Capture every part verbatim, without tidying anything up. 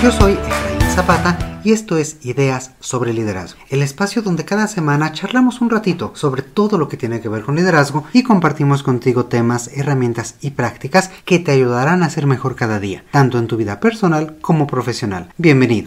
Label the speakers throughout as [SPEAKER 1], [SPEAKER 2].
[SPEAKER 1] Yo soy Efraín Zapata y esto es Ideas sobre Liderazgo, el espacio donde cada semana charlamos un ratito sobre todo lo que tiene que ver con liderazgo y compartimos contigo temas, herramientas y prácticas que te ayudarán a ser mejor cada día, tanto en tu vida personal como profesional. Bienvenido.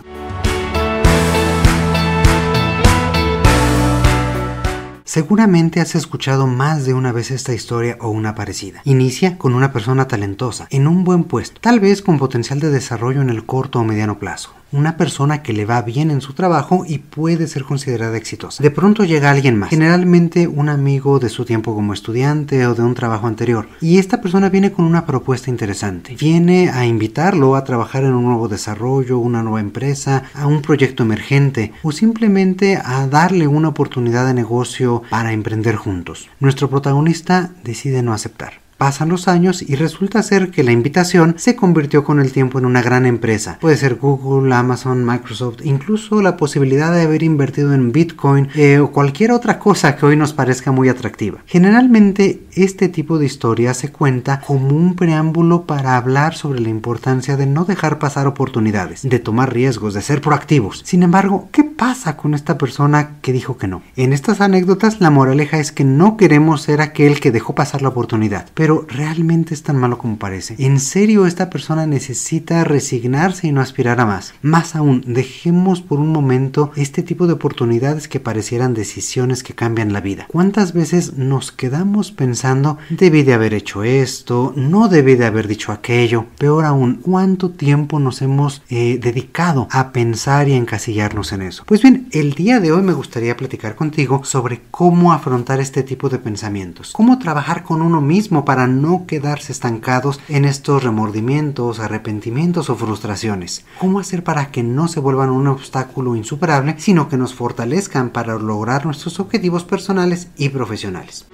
[SPEAKER 1] Seguramente has escuchado más de una vez esta historia o una parecida. Inicia con una persona talentosa, en un buen puesto, tal vez con potencial de desarrollo en el corto o mediano plazo. Una persona que le va bien en su trabajo y puede ser considerada exitosa. De pronto llega alguien más, generalmente un amigo de su tiempo como estudiante o de un trabajo anterior, y esta persona viene con una propuesta interesante. Viene a invitarlo a trabajar en un nuevo desarrollo, una nueva empresa, a un proyecto emergente o simplemente a darle una oportunidad de negocio para emprender juntos. Nuestro protagonista decide no aceptar. Pasan los años y resulta ser que la invitación se convirtió con el tiempo en una gran empresa. Puede ser Google, Amazon, Microsoft, incluso la posibilidad de haber invertido en Bitcoin eh, o cualquier otra cosa que hoy nos parezca muy atractiva. Generalmente este tipo de historia se cuenta como un preámbulo para hablar sobre la importancia de no dejar pasar oportunidades, de tomar riesgos, de ser proactivos. Sin embargo, ¿qué pasa con esta persona que dijo que no? En estas anécdotas la moraleja es que no queremos ser aquel que dejó pasar la oportunidad, pero Pero realmente es tan malo como parece. En serio, esta persona necesita resignarse y no aspirar a más. Más aún, dejemos por un momento este tipo de oportunidades que parecieran decisiones que cambian la vida. ¿Cuántas veces nos quedamos pensando, debí de haber hecho esto, no debí de haber dicho aquello? Peor aún, ¿cuánto tiempo nos hemos eh, dedicado a pensar y a encasillarnos en eso? Pues bien, el día de hoy me gustaría platicar contigo sobre cómo afrontar este tipo de pensamientos. Cómo trabajar con uno mismo para para no quedarse estancados en estos remordimientos, arrepentimientos o frustraciones. ¿Cómo hacer para que no se vuelvan un obstáculo insuperable, sino que nos fortalezcan para lograr nuestros objetivos personales y profesionales?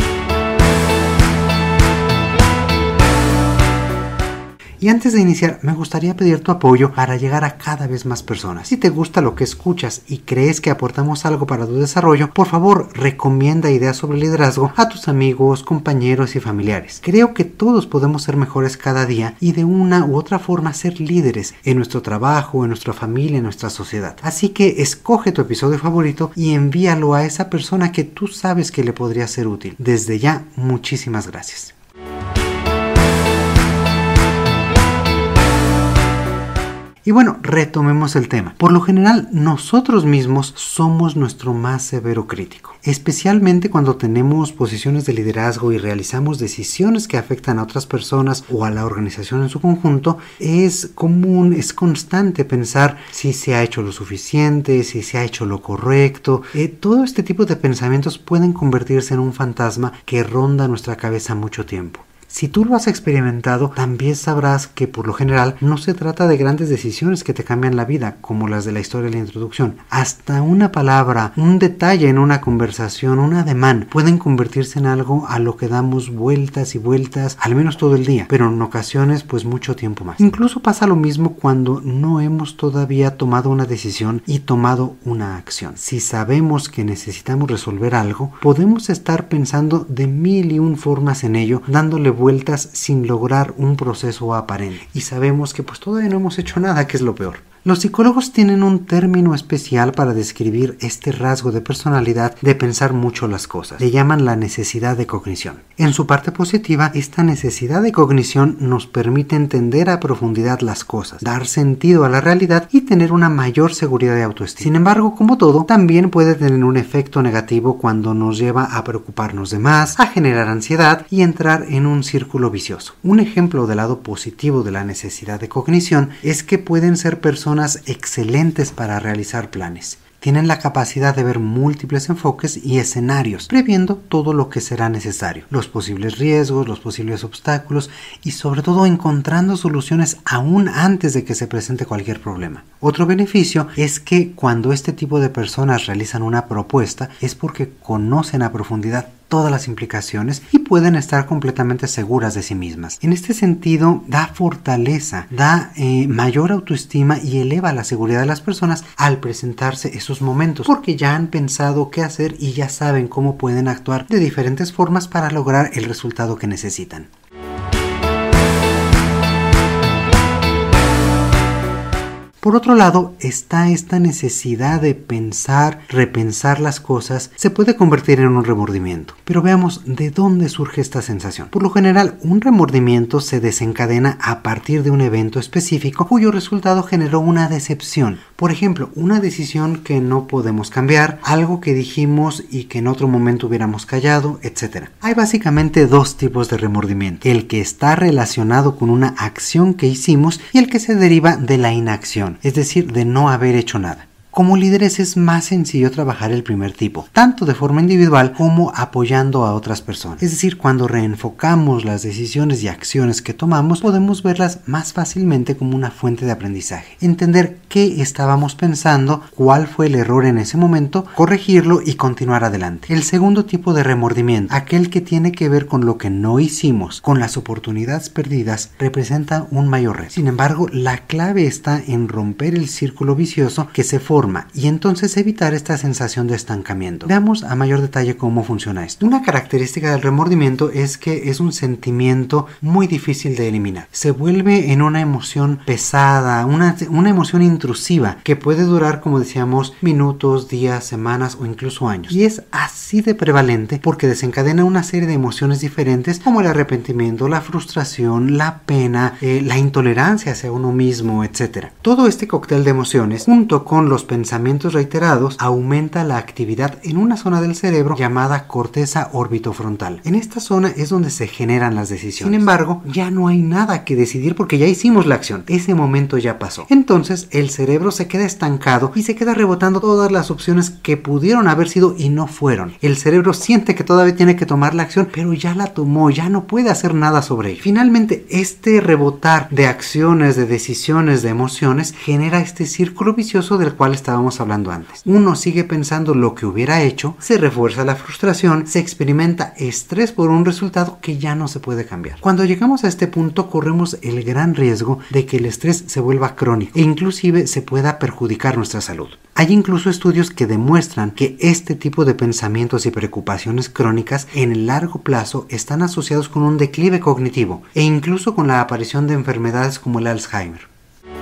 [SPEAKER 1] Y antes de iniciar, me gustaría pedir tu apoyo para llegar a cada vez más personas. Si te gusta lo que escuchas y crees que aportamos algo para tu desarrollo, por favor, recomienda Ideas sobre Liderazgo a tus amigos, compañeros y familiares. Creo que todos podemos ser mejores cada día y de una u otra forma ser líderes en nuestro trabajo, en nuestra familia, en nuestra sociedad. Así que escoge tu episodio favorito y envíalo a esa persona que tú sabes que le podría ser útil. Desde ya, muchísimas gracias. Y bueno, retomemos el tema. Por lo general, nosotros mismos somos nuestro más severo crítico, especialmente cuando tenemos posiciones de liderazgo y realizamos decisiones que afectan a otras personas o a la organización en su conjunto. Es común, es constante pensar si se ha hecho lo suficiente, si se ha hecho lo correcto. Eh, todo este tipo de pensamientos pueden convertirse en un fantasma que ronda nuestra cabeza mucho tiempo. Si tú lo has experimentado, también sabrás que por lo general no se trata de grandes decisiones que te cambian la vida, como las de la historia de la introducción. Hasta una palabra, un detalle en una conversación, un ademán, pueden convertirse en algo a lo que damos vueltas y vueltas, al menos todo el día, pero en ocasiones pues mucho tiempo más. Incluso pasa lo mismo cuando no hemos todavía tomado una decisión y tomado una acción. Si sabemos que necesitamos resolver algo, podemos estar pensando de mil y un formas en ello, dándole vueltas vueltas sin lograr un proceso aparente. Y sabemos que pues todavía no hemos hecho nada, que es lo peor. Los psicólogos tienen un término especial para describir este rasgo de personalidad de pensar mucho las cosas. Le llaman la necesidad de cognición. En su parte positiva, esta necesidad de cognición nos permite entender a profundidad las cosas, dar sentido a la realidad y tener una mayor seguridad de autoestima. Sin embargo, como todo, también puede tener un efecto negativo cuando nos lleva a preocuparnos de más, a generar ansiedad y entrar en un círculo vicioso. Un ejemplo del lado positivo de la necesidad de cognición es que pueden ser personas excelentes para realizar planes. Tienen la capacidad de ver múltiples enfoques y escenarios, previendo todo lo que será necesario, los posibles riesgos, los posibles obstáculos y sobre todo encontrando soluciones aún antes de que se presente cualquier problema. Otro beneficio es que cuando este tipo de personas realizan una propuesta es porque conocen a profundidad todas las implicaciones y pueden estar completamente seguras de sí mismas. En este sentido, da fortaleza, da eh, mayor autoestima y eleva la seguridad de las personas al presentarse esos momentos, porque ya han pensado qué hacer y ya saben cómo pueden actuar de diferentes formas para lograr el resultado que necesitan. Por otro lado, está esta necesidad de pensar, repensar las cosas, se puede convertir en un remordimiento. Pero veamos de dónde surge esta sensación. Por lo general, un remordimiento se desencadena a partir de un evento específico cuyo resultado generó una decepción. Por ejemplo, una decisión que no podemos cambiar, algo que dijimos y que en otro momento hubiéramos callado, etcétera. Hay básicamente dos tipos de remordimiento: el que está relacionado con una acción que hicimos y el que se deriva de la inacción, es decir, de no haber hecho nada. Como líderes es más sencillo trabajar el primer tipo, tanto de forma individual como apoyando a otras personas. Es decir, cuando reenfocamos las decisiones y acciones que tomamos, podemos verlas más fácilmente como una fuente de aprendizaje. Entender qué estábamos pensando, cuál fue el error en ese momento, corregirlo y continuar adelante. El segundo tipo de remordimiento, aquel que tiene que ver con lo que no hicimos, con las oportunidades perdidas, representa un mayor reto. Sin embargo, la clave está en romper el círculo vicioso que se forma y entonces evitar esta sensación de estancamiento. Veamos a mayor detalle cómo funciona esto. Una característica del remordimiento es que es un sentimiento muy difícil de eliminar. Se vuelve en una emoción pesada, una, una emoción intrusiva que puede durar, como decíamos, minutos, días, semanas o incluso años. Y es así de prevalente porque desencadena una serie de emociones diferentes como el arrepentimiento, la frustración, la pena, eh, la intolerancia hacia uno mismo, etcétera. Todo este cóctel de emociones, junto con los pensamientos reiterados, aumenta la actividad en una zona del cerebro llamada corteza orbitofrontal. En esta zona es donde se generan las decisiones. Sin embargo, ya no hay nada que decidir porque ya hicimos la acción. Ese momento ya pasó. Entonces, el cerebro se queda estancado y se queda rebotando todas las opciones que pudieron haber sido y no fueron. El cerebro siente que todavía tiene que tomar la acción, pero ya la tomó, ya no puede hacer nada sobre ello. Finalmente, este rebotar de acciones, de decisiones, de emociones, genera este círculo vicioso del cual estábamos hablando antes. Uno sigue pensando lo que hubiera hecho, se refuerza la frustración, se experimenta estrés por un resultado que ya no se puede cambiar. Cuando llegamos a este punto corremos el gran riesgo de que el estrés se vuelva crónico e inclusive se pueda perjudicar nuestra salud. Hay incluso estudios que demuestran que este tipo de pensamientos y preocupaciones crónicas en el largo plazo están asociados con un declive cognitivo e incluso con la aparición de enfermedades como el Alzheimer.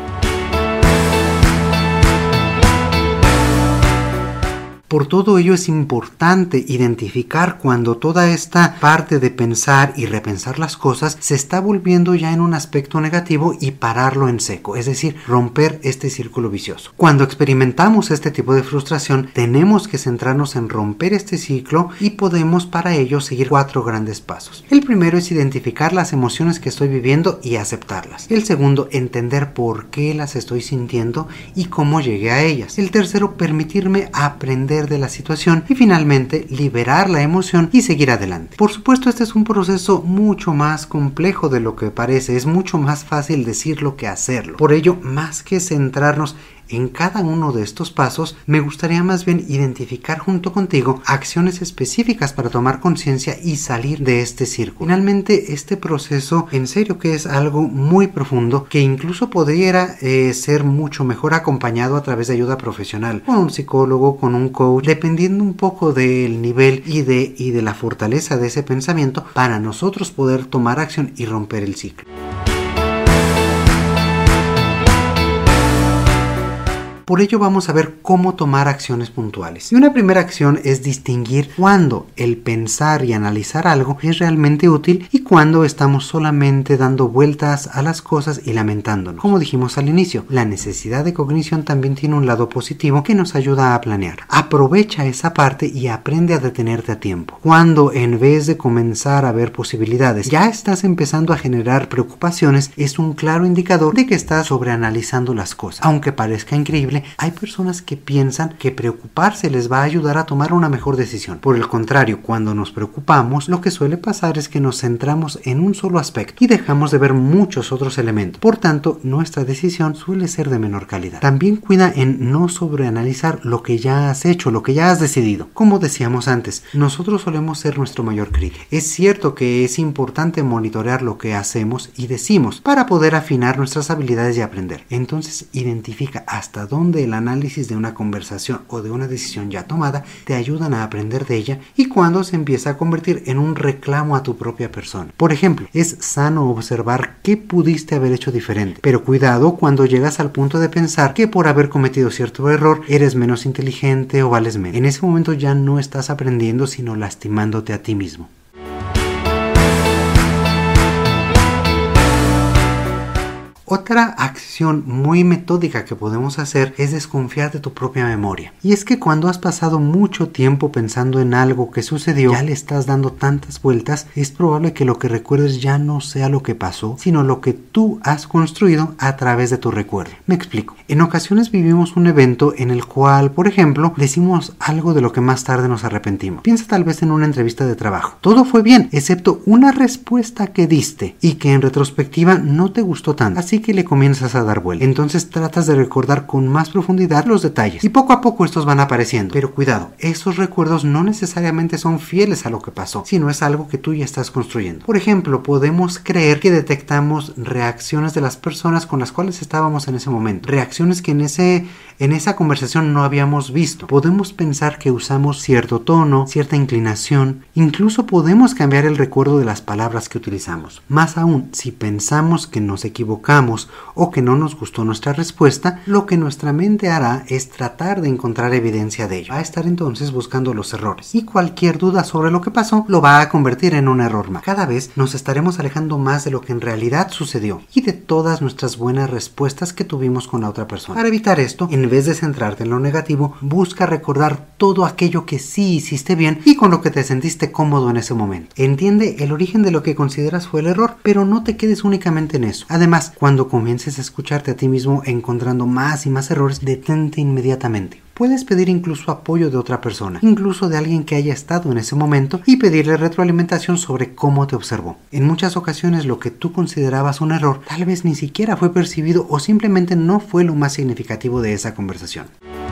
[SPEAKER 1] Por todo ello es importante identificar cuando toda esta parte de pensar y repensar las cosas se está volviendo ya en un aspecto negativo y pararlo en seco, es decir, romper este círculo vicioso. Cuando experimentamos este tipo de frustración, tenemos que centrarnos en romper este ciclo y podemos para ello seguir cuatro grandes pasos. El primero es identificar las emociones que estoy viviendo y aceptarlas. El segundo, entender por qué las estoy sintiendo y cómo llegué a ellas. El tercero, permitirme aprender de la situación y finalmente liberar la emoción y seguir adelante. Por supuesto, este es un proceso mucho más complejo de lo que parece, es mucho más fácil decirlo que hacerlo. Por ello, más que centrarnos en cada uno de estos pasos, me gustaría más bien identificar junto contigo acciones específicas para tomar conciencia y salir de este círculo. Finalmente, este proceso en serio que es algo muy profundo que incluso podría eh, ser mucho mejor acompañado a través de ayuda profesional, con un psicólogo, con un coach, dependiendo un poco del nivel y de, y de la fortaleza de ese pensamiento para nosotros poder tomar acción y romper el ciclo. Por ello vamos a ver cómo tomar acciones puntuales. Y una primera acción es distinguir cuándo el pensar y analizar algo es realmente útil y cuándo estamos solamente dando vueltas a las cosas y lamentándonos. Como dijimos al inicio, la necesidad de cognición también tiene un lado positivo que nos ayuda a planear. Aprovecha esa parte y aprende a detenerte a tiempo. Cuando en vez de comenzar a ver posibilidades ya estás empezando a generar preocupaciones, es un claro indicador de que estás sobreanalizando las cosas. Aunque parezca increíble, hay personas que piensan que preocuparse les va a ayudar a tomar una mejor decisión. Por el contrario, cuando nos preocupamos, lo que suele pasar es que nos centramos en un solo aspecto y dejamos de ver muchos otros elementos. Por tanto, nuestra decisión suele ser de menor calidad. También cuida en no sobreanalizar lo que ya has hecho, lo que ya has decidido. Como decíamos antes, nosotros solemos ser nuestro mayor crítico. Es cierto que es importante monitorear lo que hacemos y decimos para poder afinar nuestras habilidades y aprender. Entonces, identifica hasta dónde donde el análisis de una conversación o de una decisión ya tomada te ayudan a aprender de ella, y cuando se empieza a convertir en un reclamo a tu propia persona. Por ejemplo, es sano observar qué pudiste haber hecho diferente, pero cuidado cuando llegas al punto de pensar que por haber cometido cierto error eres menos inteligente o vales menos. En ese momento ya no estás aprendiendo, sino lastimándote a ti mismo. Otra acción muy metódica que podemos hacer es desconfiar de tu propia memoria. Y es que cuando has pasado mucho tiempo pensando en algo que sucedió, ya le estás dando tantas vueltas, es probable que lo que recuerdes ya no sea lo que pasó, sino lo que tú has construido a través de tu recuerdo. Me explico. En ocasiones vivimos un evento en el cual, por ejemplo, decimos algo de lo que más tarde nos arrepentimos. Piensa tal vez en una entrevista de trabajo. Todo fue bien, excepto una respuesta que diste y que en retrospectiva no te gustó tanto. Así que le comienzas a dar vuelta. Entonces tratas de recordar con más profundidad los detalles y poco a poco estos van apareciendo. Pero cuidado, esos recuerdos no necesariamente son fieles a lo que pasó, sino es algo que tú ya estás construyendo. Por ejemplo, podemos creer que detectamos reacciones de las personas con las cuales estábamos en ese momento, reacciones que en ese en esa conversación no habíamos visto. Podemos pensar que usamos cierto tono, cierta inclinación, incluso podemos cambiar el recuerdo de las palabras que utilizamos. Más aún, si pensamos que nos equivocamos o que no nos gustó nuestra respuesta, lo que nuestra mente hará es tratar de encontrar evidencia de ello. Va a estar entonces buscando los errores, y cualquier duda sobre lo que pasó lo va a convertir en un error más. Cada vez nos estaremos alejando más de lo que en realidad sucedió y de todas nuestras buenas respuestas que tuvimos con la otra persona. Para evitar esto, en vez de centrarte en lo negativo, busca recordar todo aquello que sí hiciste bien y con lo que te sentiste cómodo en ese momento. Entiende el origen de lo que consideras fue el error, pero no te quedes únicamente en eso. Además, cuando comiences a escucharte a ti mismo encontrando más y más errores, detente inmediatamente. Puedes pedir incluso apoyo de otra persona, incluso de alguien que haya estado en ese momento, y pedirle retroalimentación sobre cómo te observó. En muchas ocasiones lo que tú considerabas un error tal vez ni siquiera fue percibido o simplemente no fue lo más significativo de esa conversación.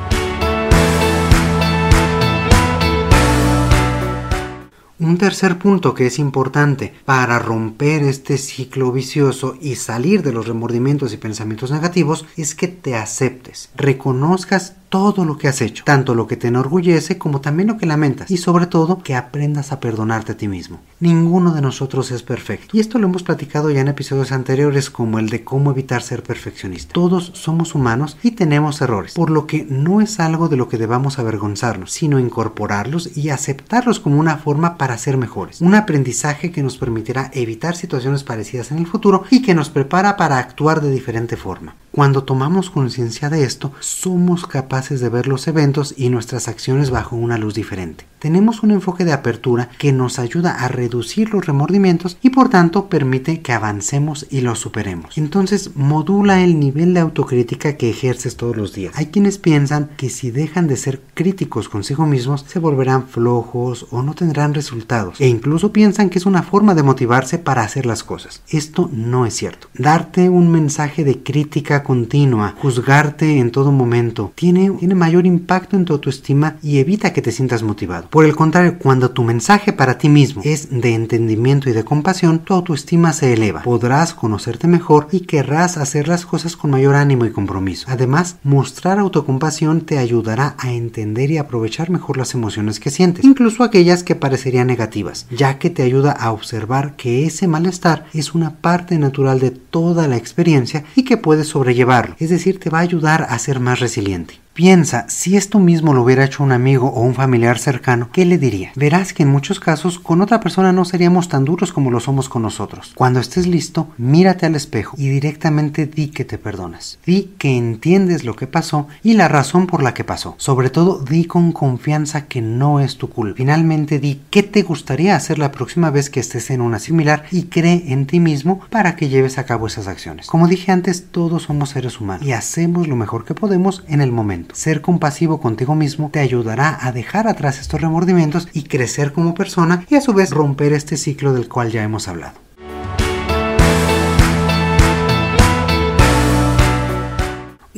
[SPEAKER 1] Un tercer punto que es importante para romper este ciclo vicioso y salir de los remordimientos y pensamientos negativos es que te aceptes, reconozcas todo lo que has hecho, tanto lo que te enorgullece como también lo que lamentas, y sobre todo que aprendas a perdonarte a ti mismo. Ninguno de nosotros es perfecto, y esto lo hemos platicado ya en episodios anteriores, como el de cómo evitar ser perfeccionista. Todos somos humanos y tenemos errores, por lo que no es algo de lo que debamos avergonzarnos, sino incorporarlos y aceptarlos como una forma para ser mejores, un aprendizaje que nos permitirá evitar situaciones parecidas en el futuro y que nos prepara para actuar de diferente forma. Cuando tomamos conciencia de esto, somos capaces de ver los eventos y nuestras acciones bajo una luz diferente. Tenemos un enfoque de apertura que nos ayuda a reducir los remordimientos y por tanto permite que avancemos y los superemos. Entonces modula el nivel de autocrítica que ejerces todos los días. Hay quienes piensan que si dejan de ser críticos consigo mismos se volverán flojos o no tendrán resultados, e incluso piensan que es una forma de motivarse para hacer las cosas. Esto no es cierto. Darte un mensaje de crítica continua, juzgarte en todo momento, tiene, tiene mayor impacto en tu autoestima y evita que te sientas motivado. Por el contrario, cuando tu mensaje para ti mismo es de entendimiento y de compasión, tu autoestima se eleva, podrás conocerte mejor y querrás hacer las cosas con mayor ánimo y compromiso. Además, mostrar autocompasión te ayudará a entender y aprovechar mejor las emociones que sientes, incluso aquellas que parecerían negativas, ya que te ayuda a observar que ese malestar es una parte natural de toda la experiencia y que puedes sobrellevarlo, es decir, te va a ayudar a ser más resiliente. Piensa, si esto mismo lo hubiera hecho un amigo o un familiar cercano, ¿qué le diría? Verás que en muchos casos con otra persona no seríamos tan duros como lo somos con nosotros. Cuando estés listo, mírate al espejo y directamente di que te perdonas. Di que entiendes lo que pasó y la razón por la que pasó. Sobre todo, di con confianza que no es tu culpa. Finalmente, di qué te gustaría hacer la próxima vez que estés en una similar y cree en ti mismo para que lleves a cabo esas acciones. Como dije antes, todos somos seres humanos y hacemos lo mejor que podemos en el momento. Ser compasivo contigo mismo te ayudará a dejar atrás estos remordimientos y crecer como persona, y a su vez romper este ciclo del cual ya hemos hablado.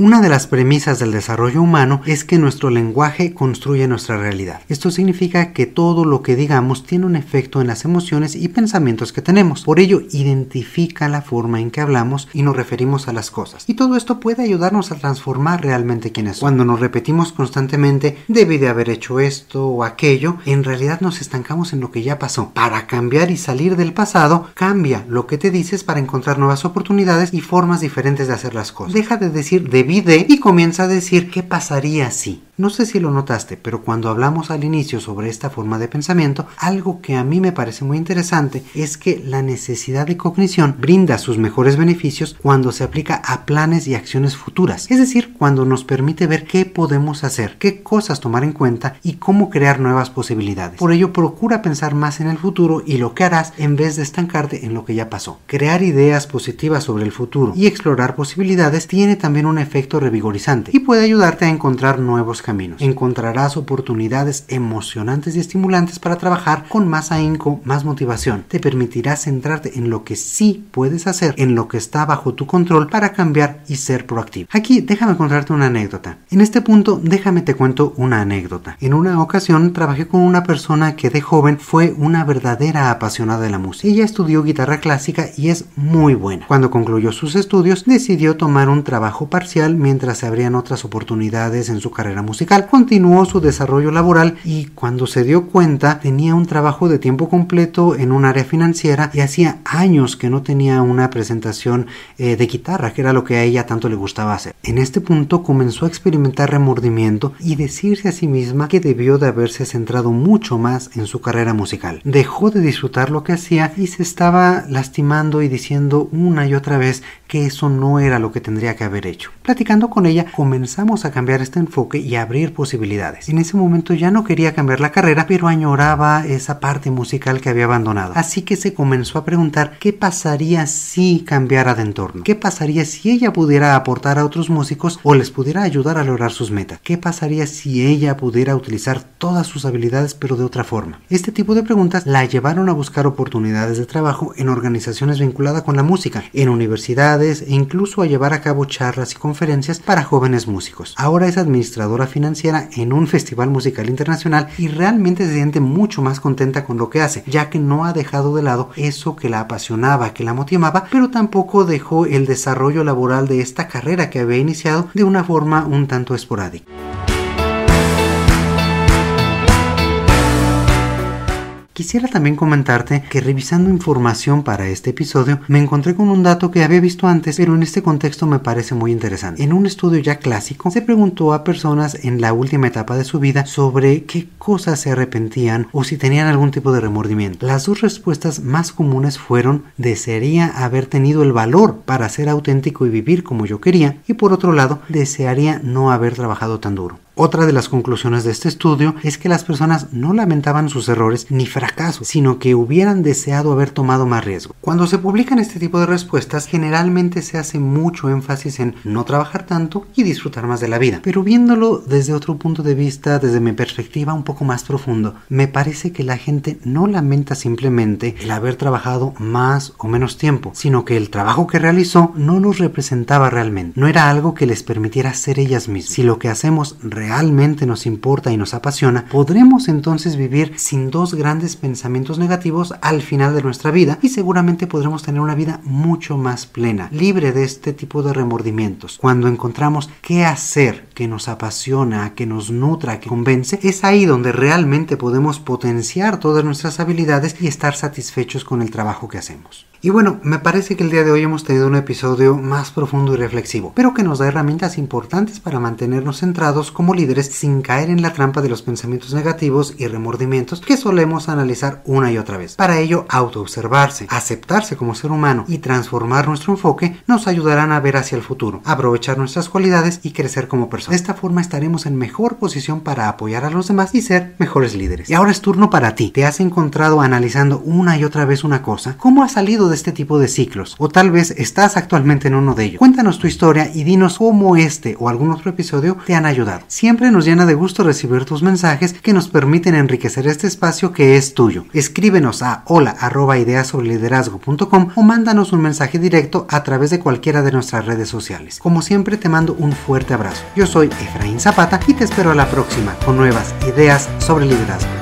[SPEAKER 1] Una de las premisas del desarrollo humano es que nuestro lenguaje construye nuestra realidad. Esto significa que todo lo que digamos tiene un efecto en las emociones y pensamientos que tenemos. Por ello, identifica la forma en que hablamos y nos referimos a las cosas. Y todo esto puede ayudarnos a transformar realmente quiénes somos. Cuando nos repetimos constantemente, debí de haber hecho esto o aquello, en realidad nos estancamos en lo que ya pasó. Para cambiar y salir del pasado, cambia lo que te dices para encontrar nuevas oportunidades y formas diferentes de hacer las cosas. Deja de decir debí de y comienza a decir qué pasaría si. No sé si lo notaste, pero cuando hablamos al inicio sobre esta forma de pensamiento, algo que a mí me parece muy interesante es que la necesidad de cognición brinda sus mejores beneficios cuando se aplica a planes y acciones futuras, es decir, cuando nos permite ver qué podemos hacer, qué cosas tomar en cuenta y cómo crear nuevas posibilidades. Por ello, procura pensar más en el futuro y lo que harás en vez de estancarte en lo que ya pasó. Crear ideas positivas sobre el futuro y explorar posibilidades tiene también un efecto revigorizante y puede ayudarte a encontrar nuevos caminos. Encontrarás oportunidades emocionantes y estimulantes para trabajar con más ahínco, más motivación. Te permitirá centrarte en lo que sí puedes hacer, en lo que está bajo tu control para cambiar y ser proactivo. Aquí déjame contarte una anécdota. En este punto déjame te cuento una anécdota. En una ocasión trabajé con una persona que de joven fue una verdadera apasionada de la música. Ella estudió guitarra clásica y es muy buena. Cuando concluyó sus estudios decidió tomar un trabajo parcial mientras se abrían otras oportunidades en su carrera musical. Continuó su desarrollo laboral y cuando se dio cuenta tenía un trabajo de tiempo completo en un área financiera y hacía años que no tenía una presentación eh, de guitarra, que era lo que a ella tanto le gustaba hacer. En este punto comenzó a experimentar remordimiento y decirse a sí misma que debió de haberse centrado mucho más en su carrera musical. Dejó de disfrutar lo que hacía y se estaba lastimando y diciendo una y otra vez que eso no era lo que tendría que haber hecho. Platicando con ella comenzamos a cambiar este enfoque y a abrir posibilidades. En ese momento ya no quería cambiar la carrera, pero añoraba esa parte musical que había abandonado. Así que se comenzó a preguntar qué pasaría si cambiara de entorno. ¿Qué pasaría si ella pudiera aportar a otros músicos o les pudiera ayudar a lograr sus metas? ¿Qué pasaría si ella pudiera utilizar todas sus habilidades pero de otra forma? Este tipo de preguntas la llevaron a buscar oportunidades de trabajo en organizaciones vinculadas con la música, en universidades e incluso a llevar a cabo charlas y conferencias para jóvenes músicos. Ahora es administradora financiera en un festival musical internacional y realmente se siente mucho más contenta con lo que hace, ya que no ha dejado de lado eso que la apasionaba, que la motivaba, pero tampoco dejó el desarrollo laboral de esta carrera que había iniciado de una forma un tanto esporádica. Quisiera también comentarte que revisando información para este episodio me encontré con un dato que había visto antes, pero en este contexto me parece muy interesante. En un estudio ya clásico se preguntó a personas en la última etapa de su vida sobre qué cosas se arrepentían o si tenían algún tipo de remordimiento. Las dos respuestas más comunes fueron: desearía haber tenido el valor para ser auténtico y vivir como yo quería, y por otro lado, desearía no haber trabajado tan duro. Otra de las conclusiones de este estudio es que las personas no lamentaban sus errores ni fracasos, sino que hubieran deseado haber tomado más riesgo. Cuando se publican este tipo de respuestas, generalmente se hace mucho énfasis en no trabajar tanto y disfrutar más de la vida. Pero viéndolo desde otro punto de vista, desde mi perspectiva un poco más profundo, me parece que la gente no lamenta simplemente el haber trabajado más o menos tiempo, sino que el trabajo que realizó no los representaba realmente. No era algo que les permitiera ser ellas mismas. Si lo que hacemos realmente nos importa y nos apasiona, podremos entonces vivir sin dos grandes pensamientos negativos al final de nuestra vida y seguramente podremos tener una vida mucho más plena, libre de este tipo de remordimientos. Cuando encontramos qué hacer que nos apasiona, que nos nutra, que convence, es ahí donde realmente podemos potenciar todas nuestras habilidades y estar satisfechos con el trabajo que hacemos. Y bueno, me parece que el día de hoy hemos tenido un episodio más profundo y reflexivo, pero que nos da herramientas importantes para mantenernos centrados como líderes sin caer en la trampa de los pensamientos negativos y remordimientos que solemos analizar una y otra vez. Para ello, autoobservarse, aceptarse como ser humano y transformar nuestro enfoque nos ayudarán a ver hacia el futuro, aprovechar nuestras cualidades y crecer como personas. De esta forma estaremos en mejor posición para apoyar a los demás y ser mejores líderes. Y ahora es turno para ti. ¿Te has encontrado analizando una y otra vez una cosa? ¿Cómo has salido de este tipo de ciclos? O tal vez estás actualmente en uno de ellos. Cuéntanos tu historia y dinos cómo este o algún otro episodio te han ayudado. Si Siempre nos llena de gusto recibir tus mensajes que nos permiten enriquecer este espacio que es tuyo. Escríbenos a hola arroba ideas sobre liderazgo punto com o mándanos un mensaje directo a través de cualquiera de nuestras redes sociales. Como siempre, te mando un fuerte abrazo. Yo soy Efraín Zapata y te espero a la próxima con nuevas ideas sobre liderazgo.